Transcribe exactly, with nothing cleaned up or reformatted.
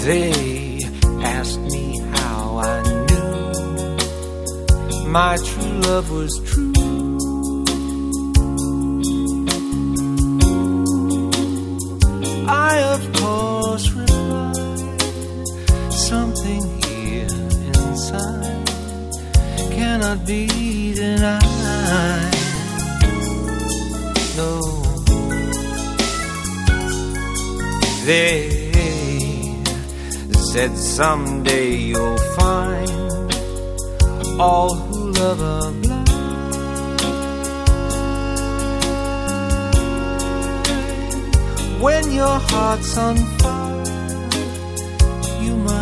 They asked me how I knew my true love was true. I, of course, replied, something here inside cannot be denied. No, they said someday you'll find all who love are blind. When your heart's on fire, you must